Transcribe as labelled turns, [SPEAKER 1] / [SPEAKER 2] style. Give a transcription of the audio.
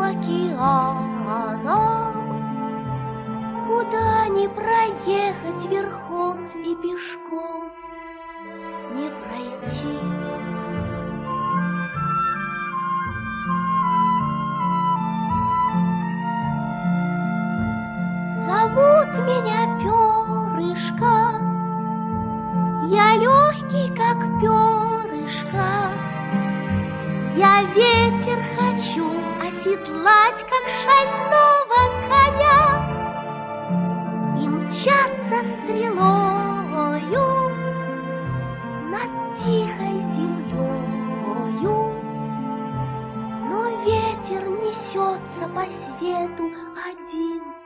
[SPEAKER 1] океаном, куда не проехать верхом и пешком, не пройти. Зовут меня перышко, я легкий, как перышко. Я ветер хочу оседлать, как шального коня, и мчаться стрелою над тихой землею. Но ветер несется по свету один.